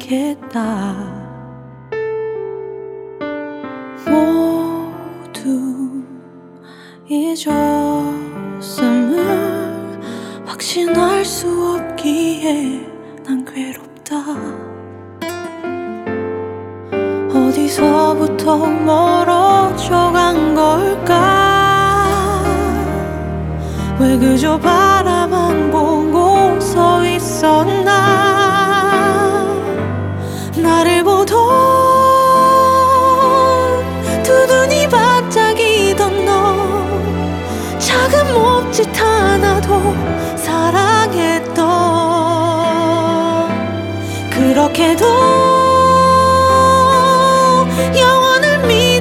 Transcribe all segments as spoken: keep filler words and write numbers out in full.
않겠다. 모두 잊었음을 확신할 수 없기에 난 괴롭다. 어디서부터 멀어져 간 걸까? 왜 그저 바라만 보고 서 있었나? 나를 보던 두 눈이 반짝이던 너, 작은 몸짓 하나도 사랑했던, 그렇게도 영원을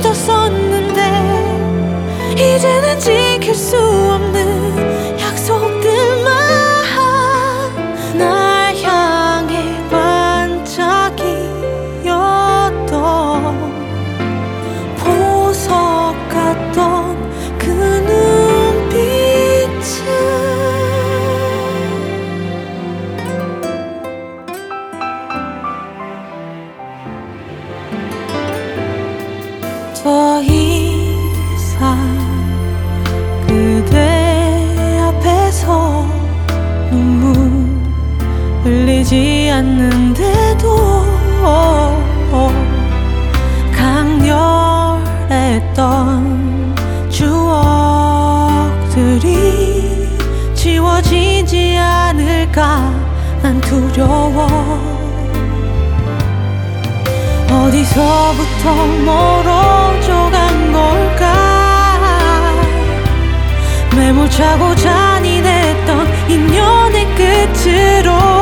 믿었었는데 이제는 지킬 수 없는 약속들만 날 향해 반짝이었던, 보석 같던 그 눈빛은 더 이상 그대 앞에서 눈물 흘리지 않는데도 강렬했던 추억들이 지워지지 않을까 난 두려워. 어디서부터 멀어져 간 걸까? 매몰차고 잔인했던 인연의 끝으로